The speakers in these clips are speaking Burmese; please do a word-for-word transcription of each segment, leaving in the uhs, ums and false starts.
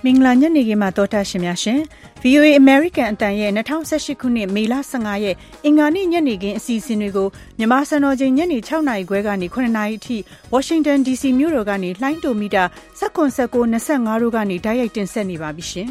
မင်္ဂလာညနေခင်းမှာတော်တာရှင်များရှင် ဗီအိုအေ American အတန်ရဲ့၂၀၁၈ခုနှစ်မေလ၁၅ရက်အင်္ဂါနေ့ညနေခင်းအစီအစဉ်တွေကိုမြန်မာစံတော်ချိန်ညနေ၆နာရီခွဲကနေ၇နာရီအထိ Washington ဒီ စီ မြို့တော်ကနေလှိုင်းတိုမီတာ၁၇ ၁၉ ၂၅တို့ကနေတိုက်ရိုက်တင်ဆက်နေပါပြီရှင်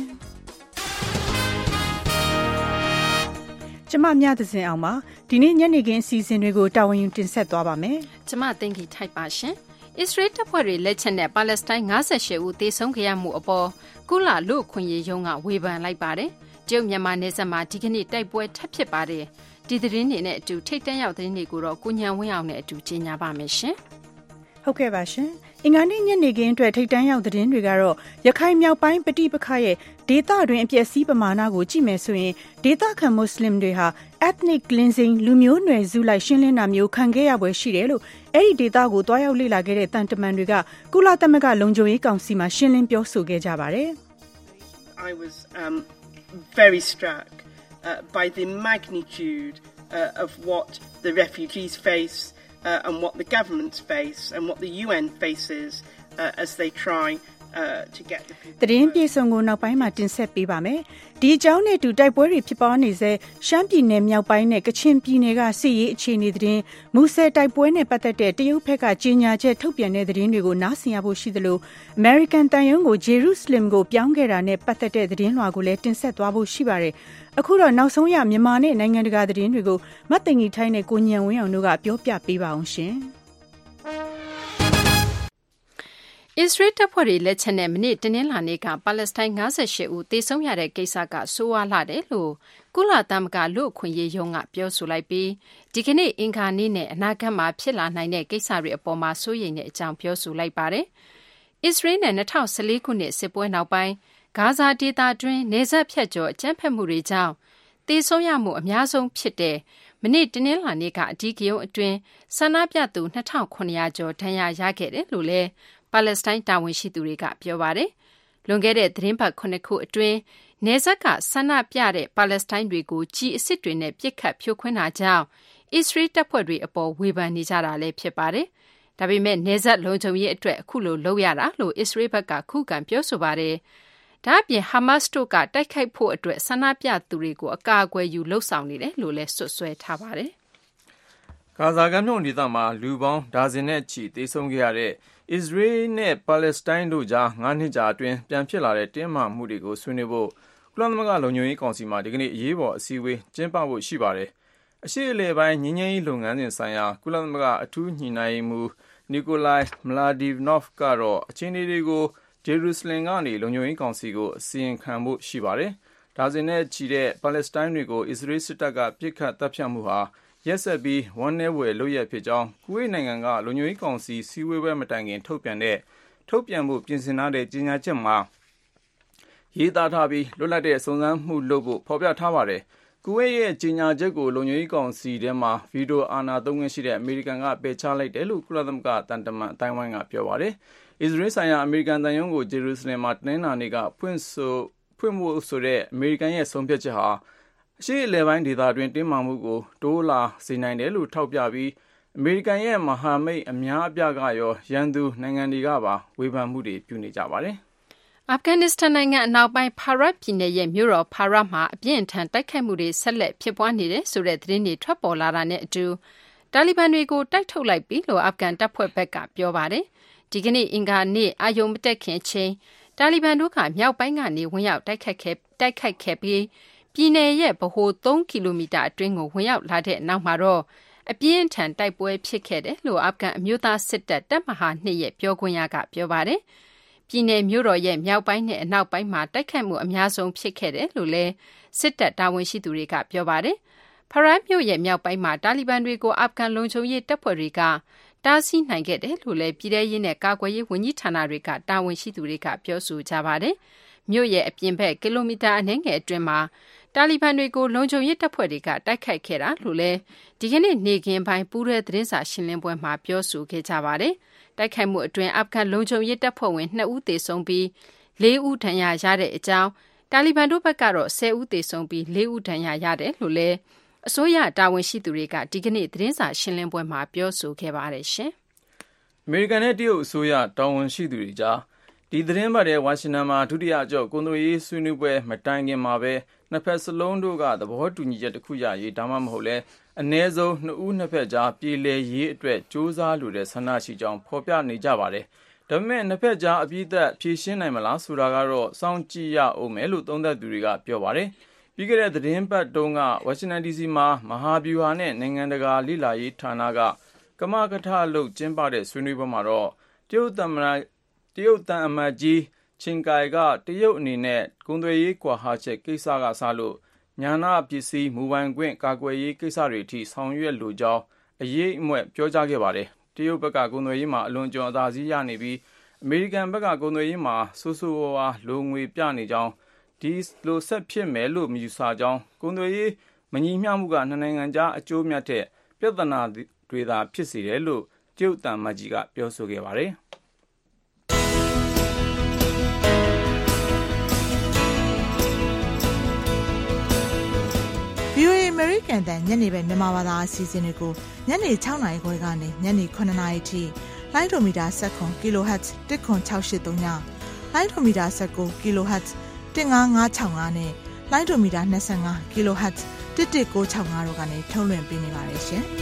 ကျမမြသဇင်အောင်ပါဒီနေ့ညနေခင်းအစီအစဉ်တွေကိုတာဝန်ယူတင်ဆက်သွားပါမယ်ကျမသိင်္ဂီထိုက်ပါရှင်အစ္စရေးတပ်ဖွဲ့တွေလက်ချက်နဲ့ပါလက်စတိုင်း၅၈ဦးသေဆုံးခဲ့ရမှုအပေါ်ကုလလူ့အခွင့်အရေးရုံးကဝေဖန်လိုက်ပါတယ်။ကျုပ်မြန်မာနယ်စပ်မှာဒီကနေ့တိုက်ပွဲထပ်ဖြစ်ပါတယ်။ဒီသတင်းတွေနဲ့အတူထိတ်တန့်ရောက်သတင်းတွေကိုတော့ကိုညံဝင်းအောင်နဲ့အတူကြီးညာပါမယ်ရှင်။ဟုတ်ကဲ့ပါရှင်။အင်္ဂါနေ့ညနေခင်းအတွက်ထိတ်တန့်ရောက်သတင်းတွေကတော့ရခိုင်မြောက်ပိုင်းပဋိပက္ခရဲ့ဒေသတွင်းအပျက်စီးပမာဏကိုကြည့်မယ်ဆိုရင်ဒေသခံမွတ်စလင်တွေဟာ ethnic cleansing လူမျိုးနွယ်စုလိုက်ရှင်းလင်းတာမျိုးခံခဲ့ရပွဲရှိတယ်လို့အဲ့ဒီဒေသကိုတွားရောက်လေ့လာခဲ့တဲ့တန်တမန်တွေကကုလသမဂ္ဂလုံခြုံရေးကောင်စီမှာရှင်းလင်းပြောဆိုခဲ့ကြပါတယ် I was um, very struck uh, by the magnitude uh, of what the refugees face uh, and what the governments face and what the U N faces uh, as they try uh, to get the people. တရင်ပြေဆုံးကိုနောက်ပိုင်းမှာတင်ဆက်ပေးပါမယ်။ဒီအကြောင်းနဲ့တူတိုက်ပွဲတွေဖြစ်ပွားနေစေရှမ်းပြည်နယ်မြောက်ပိုင်းနဲ့ကချင်ပြည်နယ်ကစစ်ရေးအခြေအနေသတင်းမူဆယ်တိုက်ပွဲနဲ့ပတ်သက်တဲ့တရုတ်ဘက်ကကြေညာချက်ထုတ်ပြန်တဲ့သတင်းတွေကိုနားဆင်ရဖို့ရှိသလို American တန်ယုံကို Jerusalem ကိုပြောင်းခဲ့တာနဲ့ပတ်သက်တဲ့သတင်းလွှာကိုလည်းတင်ဆက်သွားဖို့ရှိပါတယ်။အခုတော့နောက်ဆုံးရမြန်မာနဲ့နိုင်ငံတကာသတင်းတွေကိုမတ်သိင်္ဂီထိုင်းနဲ့ကိုညံဝင်းအောင်တို့ကပြောပြပေးပါအောင်ရှင်။အစ္စရေးတပ်ဖွဲ့တွေလက်ချက်နဲ့မနေ့တနင်္လာနေ့ကပါလက်စတိုင်း၅၈ဦးသေဆုံးရတဲ့ကိစ္စကဆိုးဝါးလှတယ်လို့ကုလသမဂ္ဂလူ့အခွင့်အရေးရုံးကပြောဆိုလိုက်ပြီးဒီကနေ့အင်္ဂါနေ့နဲ့အနာဂတ်မှာဖြစ်လာနိုင်တဲ့ကိစ္စတွေအပေါ်မှာစိုးရိမ်တဲ့အကြောင်းပြောဆိုလိုက်ပါတယ်။အစ္စရေးနဲ့၂၀၁၄ခုနှစ်စစ်ပွဲနောက်ပိုင်းဂါဇာဒေသတွင်းနေဆက်ဖြတ်ကျော်အကြမ်းဖက်မှုတွေကြောင့်သေဆုံးရမှုအများဆုံးဖြစ်တဲ့မနေ့တနင်္လာနေ့ကအဓိကရုဏ်းအတွင်းဆန္ဒပြသူ၂၇၀၀ကျော်ဒဏ်ရာရခဲ့တယ်လို့လည်းပါလက်စတိုင်းတာဝန်ရှိသူတွေကပြောပါတယ်။လွန်ခဲ့တဲ့သတင်းပတ်ခုနှစ်ခုအတွင်းနယ်စပ်ကဆန္ဒပြတဲ့ပါလက်စတိုင်းတွေကိုကြီးအစ်စ်တွေနဲ့ပစ်ခတ်ဖြိုခွင်းတာကြောင့်အစ္စရေးတပ်ဖွဲ့တွေအပေါ်ဝေဖန်နေကြတာလည်းဖြစ်ပါတယ်။ဒါပေမဲ့နယ်စပ်လုံခြုံရေးအတွက်အခုလိုလုပ်ရတာလို့အစ္စရေးဘက်ကခုခံပြောဆိုပါတယ်။ဒါ့အပြင်ဟာမတ်စ်တို့ကတိုက်ခိုက်ဖို့အတွက်ဆန္ဒပြသူတွေကိုအကာအကွယ်ယူလှုပ်ဆောင်နေတယ်လို့လည်းဆွဆွဲထားပါတယ်။ဂါဇာကမ်းမြောင်ဒေသမှာလူပေါင်းဒါဇင်နဲ့ချီသေဆုံးခဲ့ရတဲ့အစ္စရေးနဲ့ပါလက်စတိုင်းတို့ကြားငါးနှစ်ကြာအတွင်းပြန်ဖြစ်လာတဲ့တင်းမာမှုတွေကိုဆွေးနွေးဖို့ကုလသမဂ္ဂလုံခြုံရေးကောင်စီမှာဒီကနေ့အရေးပေါ်အစည်းအဝေးကျင်းပဖို့ရှိပါတယ်။အရှေ့အလယ်ပိုင်းငြိမ်းချမ်းရေးလုပ်ငန်းစဉ်ဆိုင်ရာကုလသမဂ္ဂအထူးညှိနှိုင်းမှုနီကိုလိုင်မလာဒီနော့ဖ်ကတော့အခြေအနေတွေကိုဂျေရုဆလင်ကနေလုံခြုံရေးကောင်စီကိုအစီရင်ခံဖို့ရှိပါတယ်။ဒါဇင်နဲ့ချီတဲ့ပါလက်စတိုင်းတွေကိုအစ္စရေးစစ်တပ်ကပစ်ခတ်တပ်ဖြတ်မှုဟာရက်ဆက်ပြီးဝမ်းနည်းဖွယ်လုပ်ရဖြစ်ကြောင်းကူဝိတ်နိုင်ငံကလုံခြုံရေးကောင်စီစည်းဝေးပွဲမတိုင်ခင်ထုတ်ပြန်တဲ့ထုတ်ပြန်မှုပြင်ဆင်ထားတဲ့ကြေညာချက်မှာရေးသားထားပြီးလွတ်လပ်တဲ့စုံစမ်းမှုလုပ်ဖို့ဖော်ပြထားပါတယ်။ကူဝိတ်ရဲ့ကြေညာချက်ကိုလုံခြုံရေးကောင်စီထဲမှာဗီတိုအာဏာသုံးခွင့်ရှိတဲ့အမေရိကန်ကပယ်ချလိုက်တယ်လို့ကုလသမဂ္ဂတန်တမန်အတိုင်းဝိုင်းကပြောပါတယ်။အစ္စရေးဆိုင်ရာအမေရိကန်တန်ယုံကိုဂျေရုဆလင်မှာတနင်္လာနေ့ကဖွင့်ဆိုဖွင့်ဖို့ဆိုတဲ့အမေရိကန်ရဲ့ဆုံးဖြတ်ချက်ဟာအရှေ့အလယ်ပိုင်းဒေသတွင်းတင်းမာမှုကိုတိုးလာစေနိုင်တယ်လို့ထောက်ပြပြီးအမေရိကန်ရဲ့မဟာမိတ်အများအပြားကရောရန်သူနိုင်ငံတွေကပါဝေဖန်မှုတွေပြုနေကြပါတယ်။အာဖဂန်နစ္စတန်နိုင်ငံအနောက်ပိုင်းဖာရတ်ပြည်နယ်ရဲ့မြို့တော်ဖာရတ်မှာအပြင်းအထန်တိုက်ခိုက်မှုတွေဆက်လက်ဖြစ်ပွားနေတယ်ဆိုတဲ့သတင်းတွေထွက်ပေါ်လာတာနဲ့အတူတာလီဘန်တွေကိုတိုက်ထုတ်လိုက်ပြီလို့အာဖဂန်တပ်ဖွဲ့ဘက်ကပြောပါတယ်။ဒီကနေ့အင်္ဂါနေ့အာယုံမတက်ခင်ချိန်တာလီဘန်တို့ကမြောက်ပိုင်းကနေဝင်ရောက်တိုက်ခိုက်ခဲ့တိုက်ခိုက်ခဲ့ပြီးပြည်နယ်ရဲ့ဗဟိုသုံးကီလိုမီတာအတွင်းကိုဝင်ရောက်လာတဲ့နောက်မှာတော့အပြင်းထန်တိုက်ပွဲဖြစ်ခဲ့တယ်လို့အာဖဂန်အမျိုးသားစစ်တပ်တပ်မဟာနှစ်ရဲ့ပြောခွင့်ရကပြောပါတယ်။ပြည်နယ်မြို့တော်ရဲ့မြောက်ပိုင်းနဲ့အနောက်ပိုင်းမှာတိုက်ခိုက်မှုအများဆုံးဖြစ်ခဲ့တယ်လို့လည်းစစ်တပ်တာဝန်ရှိသူတွေကပြောပါတယ်။ဖရတ်မြို့ရဲ့မြောက်ပိုင်းမှာတာလီဘန်တွေကိုအာဖဂန်လုံခြုံရေးတပ်ဖွဲ့တွေကတားဆီးနိုင်ခဲ့တယ်လို့လည်းပြည်ထရေးနဲ့ကာကွယ်ရေးဝန်ကြီးဌာနတွေကတာဝန်ရှိသူတွေကပြောဆိုကြပါတယ်။မြို့ရဲ့အပြင်ဘက်ကီလိုမီတာအနည်းငယ်အတွင်းမှာတာလီဘန်တွေကိုလုံခြုံရေးတပ်ဖွဲ့တွေကတိုက်ခိုက်ခဲ့တာလို့လည်းဒီကနေ့နေ့ခင်းပိုင်းပူးရဲသတင်းစာရှင်းလင်းပွဲမှာပြောဆိုခဲ့ကြပါတယ်။တိုက်ခိုက်မှုအတွင်းအာဖဂန်လုံခြုံရေးတပ်ဖွဲ့ဝင်နှစ်ဦးသေဆုံးပြီးလေးဦးဒဏ်ရာရတဲ့အကြောင်းတာလီဘန်တို့ဘက်ကတော့ဆယ်ဦးသေဆုံးပြီးလေးဦးဒဏ်ရာရတယ်လို့လည်းအစိုးရတာဝန်ရှိသူတွေကဒီကနေ့သတင်းစာရှင်းလင်းပွဲမှာပြောဆိုခဲ့ပါတယ်ရှင်။အမေရိကန်နဲ့တရုတ်အစိုးရတာဝန်ရှိသူတွေကြားဒီသတင်းပတ်ရဲ့ဝါရှင်တန်မှာဒုတိယအကျော့ကုန်သွယ်ရေးဆွေးနွေးပွဲမတိုင်ခင်မှာပဲနှစ်ဖက်စလုံးတို့ကသဘောတူညီချက်တစ်ခုရရေးဒါမှမဟုတ်လဲအ ਨੇ ဆုံးနှစ်ဦးနှစ်ဖက်ကြားပြည်လည်ရေးအတွက်စ조사လိုတဲ့ဆန္ဒရှိကြောင်းဖော်ပြနေကြပါတယ်။ဒါပေမဲ့နှစ်ဖက်ကြားအပြည့်အသက်ဖြေရှင်းနိုင်မလားဆိုတာကတော့စောင့်ကြည့်ရအောင်မယ်လို့သုံးသပ်သူတွေကပြောပါတယ်။ပြီးခဲ့တဲ့သတင်းပတ်တုန်းကဝါရှင်တန် ဒီ စီ မှာမဟာဗျူဟာနဲ့နိုင်ငံတကာလေ့လာရေးဌာနကကမကထလုပ်ကျင်းပတဲ့ဆွေးနွေးပွဲမှာတော့တရုတ်သမ္မတတရုတ်တန်အမတ်ကြီးချင်းကိုင်ကတရုတ်အနေနဲ့ကုန်သွယ်ရေးကွာဟချက်ကိစ္စကစလို့ညာနာပစ္စည်းမူပိုင်ခွင့်ကာကွယ်ရေးကိစ္စတွေအထိဆောင်ရွက်လိုကြောင်းအရေးအမွက်ပြောကြားခဲ့ပါတယ်တရုတ်ဘက်ကကုန်သွယ်ရေးမှာအလွန်ကျွံအသာစီးရနေပြီးအမေရိကန်ဘက်ကကုန်သွယ်ရေးမှာဆိုးဆိုးဝါးဝါးလိုငွေပြနေကြောင်းဒီလိုဆက်ဖြစ်မယ်လို့မယူဆကြောင်းကုန်သွယ်ရေးမညီမျှမှုကနှစ်နိုင်ငံကြားအကျိုးမြတ်တဲ့ပြဿနာတွေသာဖြစ်စေတယ်လို့တရုတ်တန်မတ်ကြီးကပြောဆိုခဲ့ပါတယ်။ဗီအိုအေ American တန်ညနေပဲမြန်မာဘာသာအစီအစဉ်တွေကိုညနေ၆နာရီခွဲကနေညနေ၇နာရီထိလိုင်းဒိုမီတာ၁၇ kilohertz တစ်ခွန်၆၈၃ညလိုင်းဒိုမီတာ၁၉ kilohertz တစ်၅၅၆၅နဲ့လိုင်းဒိုမီတာ၂၅ kilohertz တစ်တစ်၉၆၅တို့ကနေထုတ်လွှင့်ပေးနေပါတယ်ရှင်။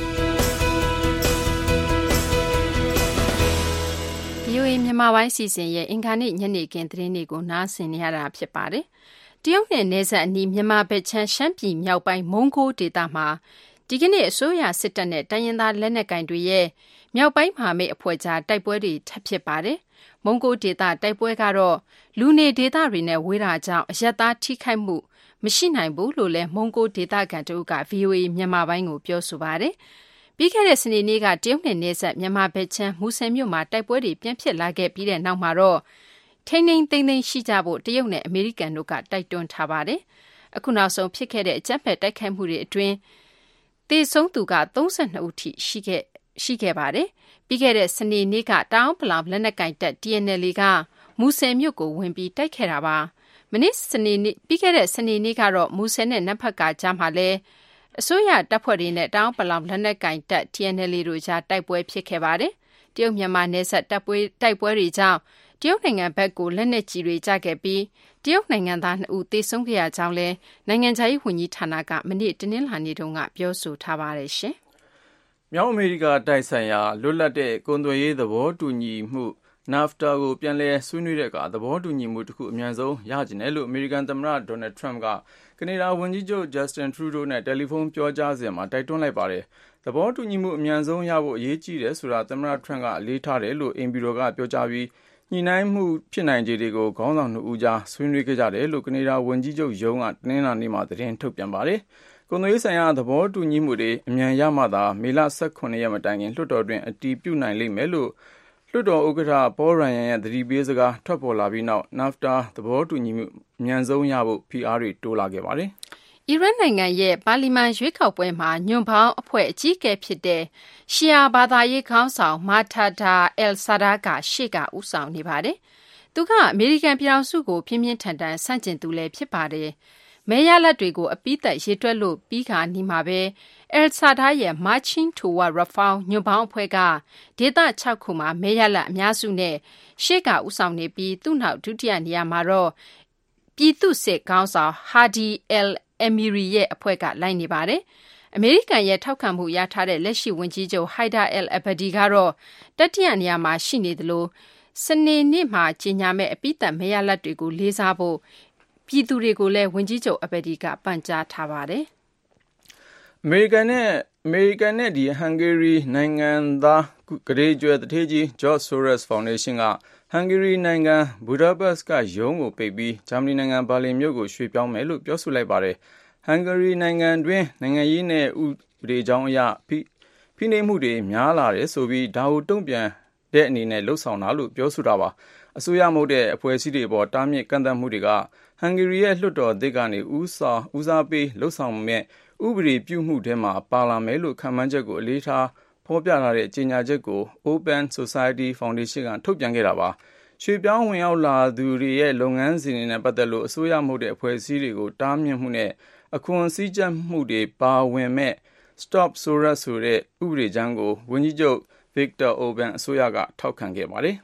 ဗီအိုအေမြန်မာပိုင်းစီစဉ်ရဲ့အင်္ဂါနေ့ညနေခင်းသတင်းတွေကိုနားဆင်နေရတာဖြစ်ပါတယ်။တရုတ်နဲ့နယ်စပ်အနီးမြန်မာဘက်ခြမ်းရှမ်းပြည်မြောက်ပိုင်းမုံကိုဒေသမှာဒီကနေ့အစိုးရစစ်တပ်နဲ့တိုင်းရင်းသားလက်နက်ကိုင်တွေရဲ့မြောက်ပိုင်းမဟာမိတ်အဖွဲ့ကြားတိုက်ပွဲတွေထပ်ဖြစ်ပါတယ်။မုံကိုဒေသတိုက်ပွဲကတော့လူနေဒေသတွေနဲ့ဝေးတာကြောင့်အရပ်သားထိခိုက်မှုမရှိနိုင်ဘူးလို့လည်းမုံကိုဒေသခံတို့က ဗီအိုအေမြန်မာပိုင်းကိုပြောဆိုပါတယ်။ပြီးခဲ့တဲ့စနေနေ့ကတရုတ်နဲ့နယ်စပ်မြန်မာဘက်ခြမ်းမူဆယ်မြို့မှာတိုက်ပွဲတွေပြန်ဖြစ်လာခဲ့ပြီးတဲ့နောက်မှာတော့ထိန်းသိမ်းသိမ်းသိမ်းရှိကြဖို့တရုတ်နဲ့အမေရိကန်တို့ကတိုက်တွန်းထားပါတယ်။အခုနောက်ဆုံးဖြစ်ခဲ့တဲ့အကြမ်းဖက်တိုက်ခိုက်မှုတွေအတွင်းသေဆုံးသူက၃၂ဦးထိရှိခဲ့ရှိခဲ့ပါတယ်။ပြီးခဲ့တဲ့စနေနေ့ကတောင်ပလောင်လက်နက်ကင်တပ် T N L A ကမူဆယ်မြို့ကိုဝင်ပြီးတိုက်ခဲ့တာပါ။မနေ့စနေနေ့ပြီးခဲ့တဲ့စနေနေ့ကတော့မူဆယ်နဲ့နတ်ဖတ်ကာကြားမှာလဲအစိုးရတပ်ဖွဲ့တွေနဲ့တောင်ပလောင်လက်နက်ကင်တပ် T N L A တို့ကြားတိုက်ပွဲဖြစ်ခဲ့ပါတယ်။တရုတ်မြန်မာနယ်စပ်တပ်ပွဲတိုက်ပွဲတွေကြောင့်တရုတ်နိုင်ငံဘက်ကိုလက်နက်ကြီးတွေကျခဲ့ပြီးတရုတ်နိုင်ငံသားနှစ်ဦးသေဆုံးခဲ့ရကြောင်းလဲနိုင်ငံခြားရေးဝန်ကြီးဌာနကမနေ့တနင်္လာနေ့တုန်းကပြောဆိုထားပါတယ်ရှင်။မြောက်အမေရိကတိုက်ဆိုင်ရာလွတ်လပ်တဲ့ကုန်သွယ်ရေးသဘောတူညီမှု NAFTA ကိုပြန်လည်ဆွေးနွေးတဲ့အခါသဘောတူညီမှုတစ်ခုအမြန်ဆုံးရကျင်တယ်လို့အမေရိကန်သမ္မတဒေါ်နယ်ထရမ့်ကကနေဒါဝန်ကြီးချုပ်ဂျက်စတင်ထရူဒိုနဲ့တယ်လီဖုန်းပြောကြားစဉ်မှာတိုက်တွန်းလိုက်ပါတယ်။သဘောတူညီမှုအမြန်ဆုံးရဖို့အရေးကြီးတယ်ဆိုတာသမ္မတထရမ့်ကအလေးထားတယ်လို့အင်ဘီရိုကပြောကြားပြီးညှိနှိုင်းမှုဖြစ်နိုင်ခြေတွေကိုခေါင်းဆောင်နှစ်ဦးကြားဆွေးနွေးခဲ့ကြတယ်လို့ကနေဒါဝန်ကြီးချုပ်ရုံးကတနင်္လာနေ့မှာသတင်းထုတ်ပြန်ပါတယ်။ကုန်သွယ်ရေးဆိုင်ရာသဘောတူညီမှုတွေအမြန်ရမှသာမေလ၁၇ရက်မတိုင်ခင်လွှတ်တော်တွင်အတည်ပြုနိုင်လိမ့်မယ်လို့လွှတ်တော်ဥက္ကဋ္ဌပေါရန်ယန်ရဲ့သတိပေးစကားထွက်ပေါ်လာပြီးနောက် NAFTA သဘောတူညီမှုအမြန်ဆုံးရဖို့ဖိအားတွေတိုးလာခဲ့ပါတယ်။အီရတ်နိုင်ငံရဲ့ပါလီမန်ရွေးကောက်ပွဲမှာညွန့်ပေါင်းအဖွဲ့အကြီးအကဲဖြစ်တဲ့ရှီယာဘာသာရေးခေါင်းဆောင်မာထာဒါအယ်ဆာဒါကရှေ့ကဦးဆောင်နေပါတယ်။သူကအမေရိကန်ပြည်ထောင်စုကိုပြင်းပြင်းထန်ထန်ဆန့်ကျင်သူလည်းဖြစ်ပါတယ်။မဲရလဒ်တွေကိုအပိသက်ရေတွက်လို့ပြီးခါနီးမှာပဲအယ်ဆာဒါရဲ့ Marching Toward Reform ညွန့်ပေါင်းအဖွဲ့ကဒေသ၆ခုမှာမဲရလဒ်အများစုနဲ့ရှေ့ကဦးဆောင်နေပြီးသူ့နောက်ဒုတိယနေရာမှာတော့ပြည်သူ့စစ်ခေါင်းဆောင်ဟာဒီအယ်အမီရီရဲ့အဖွဲ့ကလိုက်နေပါတယ်။အမေရိကန်ရဲ့ထောက်ခံမှုရထားတဲ့လက်ရှိဝန်ကြီးချုပ်ဟိုက်ဒါအယ်အဘဒီကတော့တတိယနေရာမှာရှိနေသလိုစနေနေ့မှာကြီးညာမဲ့အပိသက်မဲရလဒ်တွေကိုလေးစားဖို့ပြည်သူတွေကိုလည်းဝန်ကြီးချုပ်အဘဒီကပန်ကြားထားပါတယ်။အမေရိကန်နဲ့အမေရိကန်နဲ့ဒီဟန်ဂေရီနိုင်ငံသားဂရေကျွဲတထေးကြီး George Soros Foundation ကဟန်ဂေရီနိုင်ငံဘူဒါပက်စ်ကရုံးကိုပိတ်ပြီးဂျာမနီနိုင်ငံဘာလင်မြို့ကိုရွှေ့ပြောင်းမယ်လို့ပြောဆိုလိုက်ပါတယ်။ဟန်ဂေရီနိုင်ငံတွင်းနိုင်ငံရေးနဲ့ဥပဒေကြောင်းအရဖိဖိနှိပ်မှုတွေများလာတယ်ဆိုပြီးဒါကိုတုံ့ပြန်တဲ့အနေနဲ့လှုပ်ဆောင်တာလို့ပြောဆိုတာပါ။အစိုးရမဟုတ်တဲ့အဖွဲ့အစည်းတွေပေါ်တားမြစ်ကန့်သတ်မှုတွေကဟန်ဂေရီရဲ့လွှတ်တော်သစ်ကနေဦးဆောင်ဦးစားပေးလှုပ်ဆောင်မဲ့ဥပဒေပြုမှုထဲမှာပါလာမယ်လို့ခံမှန်းချက်ကိုအလေးထားဖော်ပြထားတဲ့ကြေညာချက်ကို Open Society Foundation ကထုတ်ပြန်ခဲ့တာပါ။ရွှေပြောင်းဝင်ရောက်လာသူတွေရဲ့လုပ်ငန်းစဉ်တွေနဲ့ပတ်သက်လို့အစိုးရမဟုတ်တဲ့အဖွဲ့အစည်းတွေကိုတားမြစ်မှုနဲ့အခွန်စည်းကြပ်မှုတွေပါဝင်မဲ့ Stop Soros ဆိုတဲ့ဥပဒေကြမ်းကိုဝန်ကြီးချုပ် Viktor Orban အစိုးရကထောက်ခံခဲ့ပါတယ်။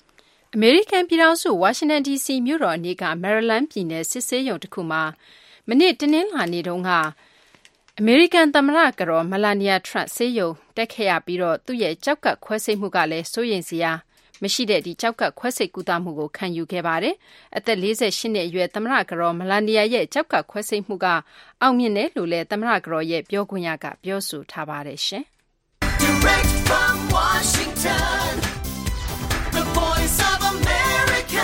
အမေရိကန်ပြည်ထောင်စုဝါရှင်တန်ဒီစီမြို့တော်အနီးကမယ်ရီလန်းပြည်နယ်စစ်ဆေးရုံတစ်ခုမှာမနေ့တနင်္လာနေ့တုန်းကအမေရိကန်သမ္မတကတော်မလာနီယာထရန့်ဆေးရုံတက်ခဲ့ရပြီးတော့သူ့ရဲ့ကြောက်ကပ်ခွဲစိတ်မှုကလည်းစိုးရိမ်စရာမရှိတဲ့ဒီကြောက်ကပ်ခွဲစိတ်ကူတာမှုကိုခံယူခဲ့ပါတယ်။အသက်၄၈နှစ်အရွယ်သမ္မတကတော်မလာနီယာရဲ့ကြောက်ကပ်ခွဲစိတ်မှုကအောင်မြင်တယ်လို့လည်းသမ္မတကတော်ရဲ့ပြောခွင့်ရကပြောဆိုထားပါတယ်ရှင်။ Direct from Washington, the voice of America,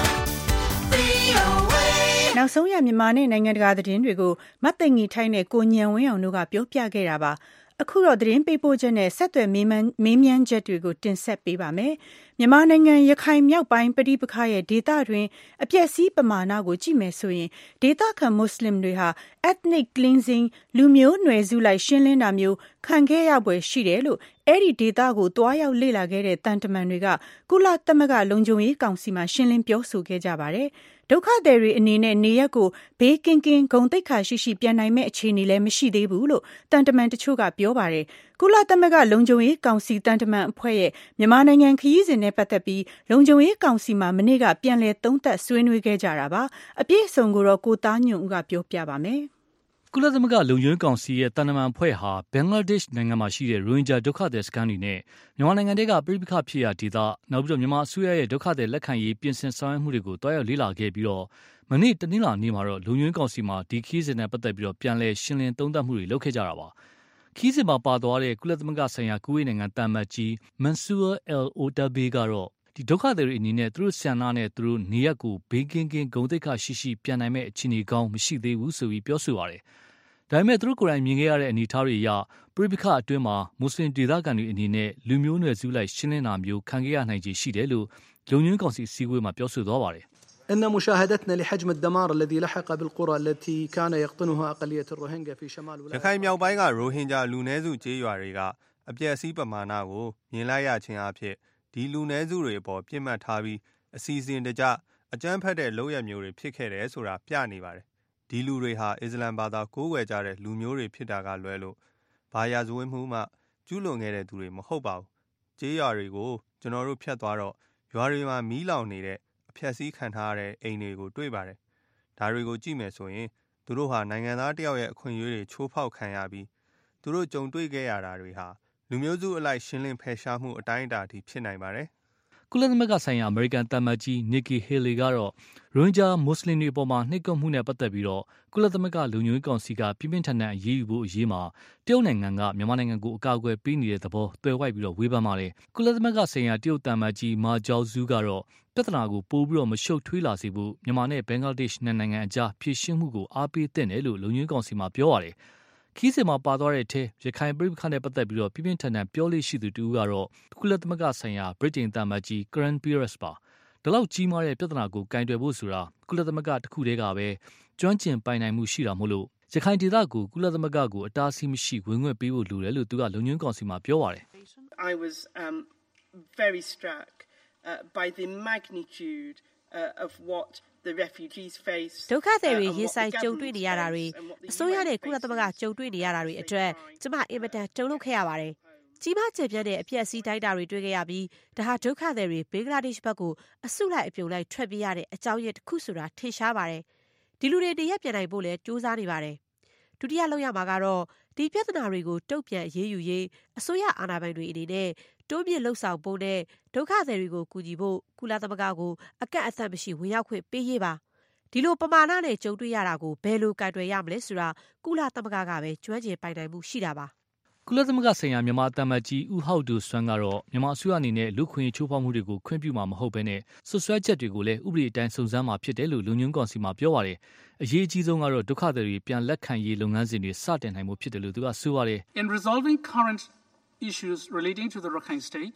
V O A နောက်ဆုံးရမြန်မာနဲ့နိုင်ငံတကာသတင်းတွေကိုမတ်သိင္ဂီထိုင်းနဲ့ကိုညံဝင်းအောင်တို့ကပြောပြခဲ့တာပါ။အခုတော့သတင်းပေးပို့ချက်နဲ့ဆက်သွယ်မေးမြန်းချက်တွေကိုတင်ဆက်ပေးပါမယ်။မြန်မာနိုင်ငံရခိုင်မြောက်ပိုင်းပဋိပက္ခရဲ့ဒေသတွင်းအပျက်စီးပမာဏကိုကြည့်မယ်ဆိုရင်ဒေသခံမွတ်စလင်တွေဟာ ethnic cleansing လူမျိုးနွယ်စုလိုက်ရှင်းလင်းတာမျိုးခံခဲ့ရပွဲရှိတယ်လို့အဲ့ဒီဒေသကိုတွားရောက်လေ့လာခဲ့တဲ့တန်တမန်တွေကကုလသမဂ္ဂလုံခြုံရေးကောင်စီမှာရှင်းလင်းပြောဆိုခဲ့ကြပါတယ်။ဒုက္ခသည်တွေအနေနဲ့နေရက်ကိုဘေးကင်းကင်းဂုဏ်သိက္ခာရှိရှိပြန်နိုင်မဲ့အခြေအနေလည်းမရှိသေးဘူးလို့တန်တမန်တချို့ကပြောပါတယ်။ကုလသမဂ္ဂလုံခြုံရေးကောင်စီတန်တမန်အဖွဲ့ရဲ့မြန်မာနိုင်ငံခရီးစဉ်နဲ့ပတ်သက်ပြီးလုံခြုံရေးကောင်စီမှာမနေ့ကပြန်လည်သုံးသပ်ဆွေးနွေးခဲ့ကြတာပါ။အပြည့်အစုံကိုတော့ကိုသားညွန့်ဦးကပြောပြပါမယ်။ကုလသမဂ္ဂလုံခြုံရေးကောင်စီရဲ့တန်တမန်အဖွဲ့ဟာဘင်္ဂလားဒေ့ရှ်နိုင်ငံမှာရှိတဲ့ရိုဟင်ဂျာဒုက္ခသည်စခန်းတွေနဲ့မြန်မာနိုင်ငံတဲကပြည်ပခဖြစ်ရာဒေသနောက်ပြီးတော့မြန်မာအစိုးရရဲ့ဒုက္ခသည်လက်ခံရေးပြင်ဆင်ဆောင်ရွက်မှုတွေကိုတွားရောက်လေ့လာခဲ့ပြီးတော့မနေ့တနင်္လာနေ့မှာတော့လုံခြုံရေးကောင်စီမှာဒီခီးစဉ်နဲ့ပတ်သက်ပြီးတော့ပြန်လည်ရှင်းလင်းသုံးသပ်မှုတွေလုပ်ခဲ့ကြတာပါ။ခီးစဉ်မှာပါသွားတဲ့ကုလသမဂ္ဂဆိုင်ရာကူဝေးနိုင်ငံတမန်ကြီးမန်ဆူအယ်အိုတာဘေကတော့ဒီဒုက္ခသည်တွေအနေနဲ့သူတို့ဆန္ဒနဲ့သူတို့နေရက်ကိုဘေးကင်းကင်းဂုဏ်သိက္ခာရှိရှိပြန်နိုင်မဲ့အခြေအနေကောင်းမရှိသေးဘူးဆိုပြီးပြောဆိုပါတယ်။ဒါပေမဲ့သူတို့ကိုယ်တိုင်မြင်ခဲ့ရတဲ့အနေအထားတွေအရပြိပခအတွင်းမှာမွတ်စလင်ဒေသခံတွေအနေနဲ့လူမျိုးနွယ်စုလိုက်ရှင်းလင်းတာမျိုးခံခဲ့ရနိုင်ခြေရှိတယ်လို့လုံခြုံရေးကောင်စီစည်းဝေးမှာပြောဆိုသွားပါတယ်။ إن مشاهدتنا لحجم الدمار الذي لحق بالقرى التي كان يقطنها أقلية الروهينجا في شمال ရခိုင်မြောက်ပိုင်းကရိုဟင်ဂျာလူနည်းစုကျေးရွာတွေကအပျက်အစီးပမာဏကိုမြင်လိုက်ရခြင်းအဖြစ်ဒီလူနည်းစုတွေအပေါ်ပြစ်မှတ်ထားပြီးအစီအစဉ်တကျအကြမ်းဖက်တဲ့လုပ်ရမျိုးတွေဖြစ်ခဲ့တယ်ဆိုတာပြနေပါတယ်။ဒီလူတွေဟာအစ္စလမ်ဘာသာကိုးကွယ်ကြတဲ့လူမျိုးတွေဖြစ်တာကလွဲလို့ဘာရာဇဝတ်မှုမှကျူးလွန်ခဲ့တဲ့သူတွေမဟုတ်ပါဘူး။ကျေးရွာတွေကိုကျွန်တော်တို့ဖျက်သွားတော့ရွာတွေမှာမီးလောင်နေတဲ့အဖျက်ဆီးခံထားရတဲ့အိမ်တွေကိုတွေ့ပါတယ်။ဒါတွေကိုကြည့်မယ်ဆိုရင်သူတို့ဟာနိုင်ငံသားတယောက်ရဲ့အခွင့်အရေးတွေချိုးဖောက်ခံရပြီးသူတို့ကြုံတွေ့ခဲ့ရတာတွေဟာလူမျိုးစုအလိုက်ရှင်းလင်းဖယ်ရှားမှုအတိုင်းအတာထိဖြစ်နိုင်ပါတယ်။ကုလသမဂ္ဂဆိုင်ရာအမေရိကန်တမန်ကြီးနီကီဟေလီကတော့ရိုဟင်ဂျာမွတ်စလင်တွေအပေါ်မှာနှိပ်ကွပ်မှုနဲ့ပတ်သက်ပြီးတော့ကုလသမဂ္ဂလုံခြုံရေးကောင်စီကပြင်းပြင်းထန်ထန်အရေးယူဖို့အရေးမှာတရုတ်နိုင်ငံကမြန်မာနိုင်ငံကိုအကာအကွယ်ပေးနေတဲ့သဘောတွယ်ဝိုက်ပြီးတော့ဝေဖန်ပါတယ်။ကုလသမဂ္ဂဆိုင်ရာတရုတ်တမန်ကြီးမာကျော်ဇူးကတော့ပြဿနာကိုပိုပြီးတော့မရှုပ်ထွေးလာစေဖို့မြန်မာနဲ့ဘင်္ဂလားဒေ့ရှ်နိုင်ငံအကြားဖြည့်ရှင်းမှုကိုအားပေးသင့်တယ်လို့လုံခြုံရေးကောင်စီမှာပြောရတယ်။ခီးစဉ်မှာပါသွားတဲ့အထက်ရခိုင်ပြည်ပခနဲ့ပတ်သက်ပြီးတော့ပြင်းပြင်းထန်ထန်ပြောလို့ရှိသူတူကတော့ကုလသမဂ္ဂဆိုင်ရာဗြိတိန်တမန်ကြီးကရန်ပီရက်စ်ပါဒီလောက်ကြီးမားတဲ့ပြဿနာကိုကင်တွယ်ဖို့ဆိုတာကုလသမဂ္ဂတစ်ခုတည်းကပဲကျွမ်းကျင်ပိုင်နိုင်မှုရှိတာမို့လို့ရခိုင်ဒေသကိုကုလသမဂ္ဂကိုအတားအဆီးမရှိဝင်ခွင့်ပေးဖို့လိုတယ်လို့သူကလုံခြုံရေးကောင်စီမှာပြောပါတယ်။ I was um very struck uh, by the magnitude uh, of what the refugees face ဒုက္ခသည်တွေရင်ဆိုင်ကြုံတွေ့နေရတာတွေအစိုးရနဲ့ကုလသမဂ္ဂကြုံတွေ့နေရတာတွေအတွက်ကျမအင်မတန်တုန်လှုပ်ခဲ့ရပါတယ်ကြီးမားကျယ်ပြန့်တဲ့အပြည့်အစည်းတိုင်းတာတွေတွေ့ခဲ့ရပြီးဒါဟာဒုက္ခသည်တွေဘင်္ဂလားဒေ့ရှ်ဘက်ကိုအစုလိုက်အပြုံလိုက်ထွက်ပြေးရတဲ့အကြောင်းရင်းတစ်ခုဆိုတာထင်ရှားပါတယ်ဒီလူတွေတရက်ပြန်နိုင်ဖို့လည်းကြိုးစားနေပါတယ်ဒုတိယလောက်ရမှာကတော့ဒီပြဿနာတွေကိုတုံ့ပြန်ရေးယူရေးအစိုးရအာဏာပိုင်တွေအနေနဲ့တိုးမြင့်လှုပ်ဆောင်ဖို့နဲ့ဒုက္ခသည်တွေကိုကူညီဖို့ကုလသမဂ္ဂကိုအကန့်အသတ်မရှိဝင်ရောက်ခွင့်ပေးရေးပါဒီလိုပမာဏနဲ့ကြုံတွေ့ရတာကိုဘယ်လိုကင်တွယ်ရမလဲဆိုတာကုလသမဂ္ဂကပဲကျွမ်းကျင်ပိုင်နိုင်မှုရှိတာပါကုလသမဂ္ဂဆိုင်ရာမြန်မာတမန်ကြီးဦးဟောက်ဒိုဆွမ်းကတော့မြန်မာအစိုးရအနေနဲ့လူခွင့်ချိုးဖောက်မှုတွေကိုခွင့်ပြုမှာမဟုတ်ဘဲနဲ့ဆွဆွဲချက်တွေကိုလည်းဥပဒေအတိုင်းစုံစမ်းမှာဖြစ်တယ်လို့လုံခြုံကောင်စီမှာပြောပါတယ်အရေးအကြီးဆုံးကတော့ဒုက္ခသည်တွေပြန်လက်ခံရေးလုပ်ငန်းစဉ်တွေစတင်နိုင်မှုဖြစ်တယ်လို့သူကဆိုပါတယ် In resolving current issues relating to the Rakhine State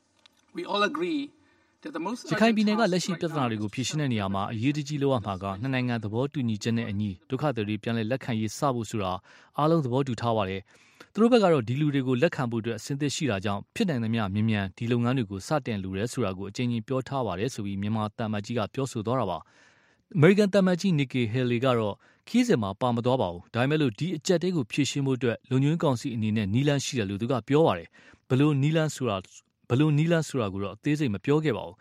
we all agree that the most ရခိုင်ပြည်နယ်ကလက်ရှိပြဿနာတွေကိုဖြေရှင်းတဲ့နေရာမှာအရေးကြီးလို့ရမှာကနှစ်နိုင်ငံသဘောတူညီချက်နဲ့အညီဒုက္ခသည်တွေပြန်လည်လက်ခံရေးစဖို့ဆိုတာအားလုံးသဘောတူထားပါတယ်သူတို့ဘက်ကတော့ဒီလူတွေကိုလက်ခံဖို့အတွက်အဆင်သင့်ရှိတာကြောင့်ဖြစ်နိုင်သမျှမြင်မြန်ဒီလုပ်ငန်းတွေကိုစတင်လူရဲဆိုတာကိုအကြိမ်ကြိမ်ပြောထားပါတယ်ဆိုပြီးမြန်မာတမန်ကြီးကပြောဆိုသွားတာပါအမေရိကန်တမန်ကြီးနီကီဟယ်လီကတော့ခီးစဉ်မှာပါမသွားပါဘူးဒါပေမဲ့လို့ဒီအကြက်တဲကိုဖြည့်ရှင်းဖို့အတွက်လုံခြုံရေးကောင်စီအနေနဲ့နီလန်းရှိတယ်လို့သူကပြောပါတယ်ဘလို့နီလန်းဆိုတာဘလို့နီလန်းဆိုတာကိုတော့အသေးစိတ်မပြောခဲ့ပါဘူး